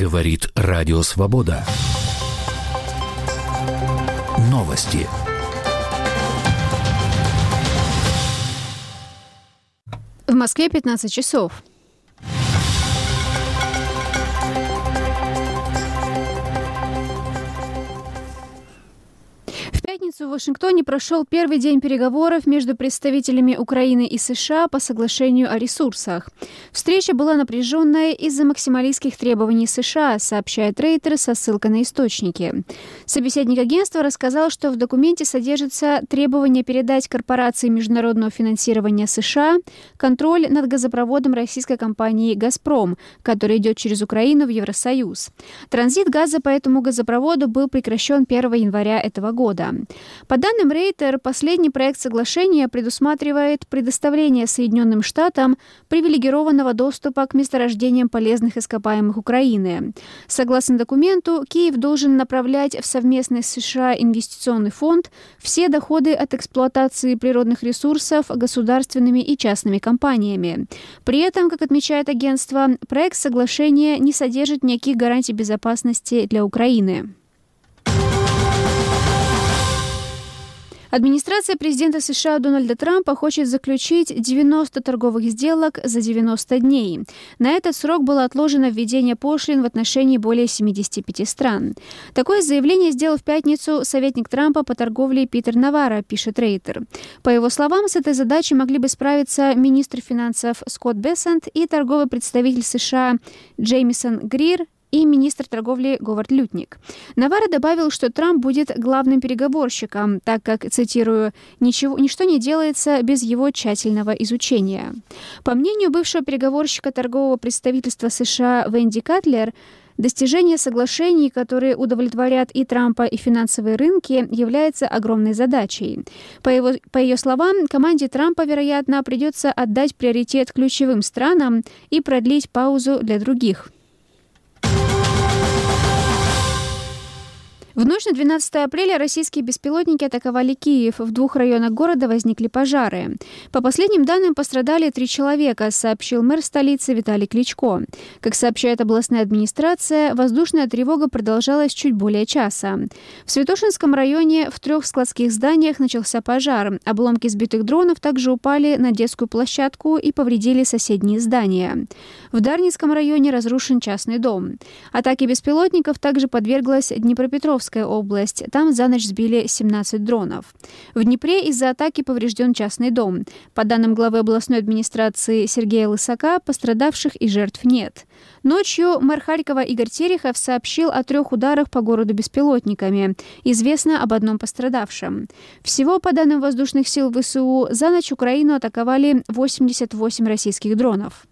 Говорит Радио Свобода. Новости. В Москве 15 часов. В пятницу в Вашингтоне прошел первый день переговоров между представителями Украины и США по соглашению о ресурсах. Встреча была напряженная из-за максималистских требований США, сообщает Рейтер со ссылкой на источники. Собеседник агентства рассказал, что в документе содержится требование передать корпорации международного финансирования США контроль над газопроводом российской компании «Газпром», который идет через Украину в Евросоюз. Транзит газа по этому газопроводу был прекращен 1 января этого года. По данным Рейтер, последний проект соглашения предусматривает предоставление Соединенным Штатам привилегированного доступа к месторождениям полезных ископаемых Украины. Согласно документу, Киев должен направлять в совместный с США инвестиционный фонд все доходы от эксплуатации природных ресурсов государственными и частными компаниями. При этом, как отмечает агентство, проект соглашения не содержит никаких гарантий безопасности для Украины. Администрация президента США Дональда Трампа хочет заключить 90 торговых сделок за 90 дней. На этот срок было отложено введение пошлин в отношении более 75 стран. Такое заявление сделал в пятницу советник Трампа по торговле Питер Наварро, пишет Рейтер. По его словам, с этой задачей могли бы справиться министр финансов Скотт Бессент и торговый представитель США Джеймисон Грир и министр торговли Говард Лютник. Наварро добавил, что Трамп будет главным переговорщиком, так как, цитирую, «ничто не делается без его тщательного изучения». По мнению бывшего переговорщика торгового представительства США Венди Катлер, достижение соглашений, которые удовлетворят и Трампа, и финансовые рынки, является огромной задачей. По ее словам, команде Трампа, вероятно, придется отдать приоритет ключевым странам и продлить паузу для других. В ночь на 12 апреля российские беспилотники атаковали Киев. В 2 районах города возникли пожары. По последним данным, пострадали 3 человека, сообщил мэр столицы Виталий Кличко. Как сообщает областная администрация, воздушная тревога продолжалась чуть более часа. В Святошинском районе в 3 складских зданиях начался пожар. Обломки сбитых дронов также упали на детскую площадку и повредили соседние здания. В Дарницком районе разрушен частный дом. Атаке беспилотников также подверглась Днепропетровская область. Там за ночь сбили 17 дронов. В Днепре из-за атаки поврежден частный дом. По данным главы областной администрации Сергея Лысака, пострадавших и жертв нет. Ночью мэр Харькова Игорь Терехов сообщил о 3 ударах по городу беспилотниками. Известно об 1 пострадавшем. Всего, по данным воздушных сил ВСУ, за ночь Украину атаковали 88 российских дронов.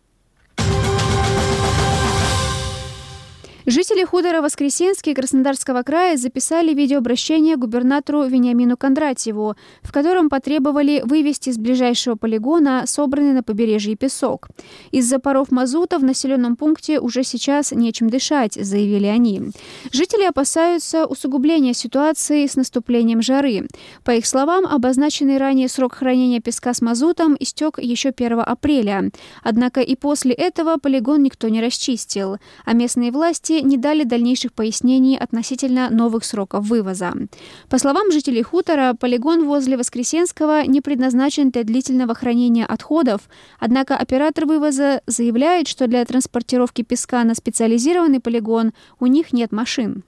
Жители хутора Воскресенский Краснодарского края записали видеообращение губернатору Вениамину Кондратьеву, в котором потребовали вывести с ближайшего полигона собранный на побережье песок. Из-за паров мазута в населенном пункте уже сейчас нечем дышать, заявили они. Жители опасаются усугубления ситуации с наступлением жары. По их словам, обозначенный ранее срок хранения песка с мазутом истек еще 1 апреля. Однако и после этого полигон никто не расчистил, а местные власти не дали дальнейших пояснений относительно новых сроков вывоза. По словам жителей хутора, полигон возле Воскресенского не предназначен для длительного хранения отходов, однако оператор вывоза заявляет, что для транспортировки песка на специализированный полигон у них нет машин.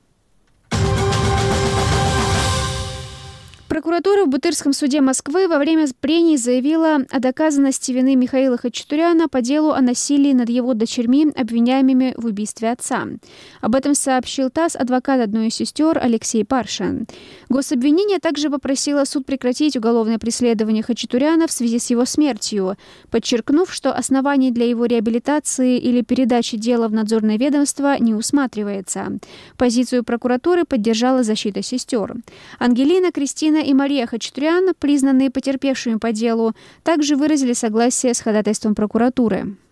Прокуратура в Бутырском суде Москвы во время прений заявила о доказанности вины Михаила Хачатуряна по делу о насилии над его дочерьми, обвиняемыми в убийстве отца. Об этом сообщил ТАСС адвокат одной из сестер Алексей Паршин. Гособвинение также попросило суд прекратить уголовное преследование Хачатуряна в связи с его смертью, подчеркнув, что оснований для его реабилитации или передачи дела в надзорное ведомство не усматривается. Позицию прокуратуры поддержала защита сестер. Ангелина, Кристина и Мария Хачатурян, признанные потерпевшими по делу, также выразили согласие с ходатайством прокуратуры.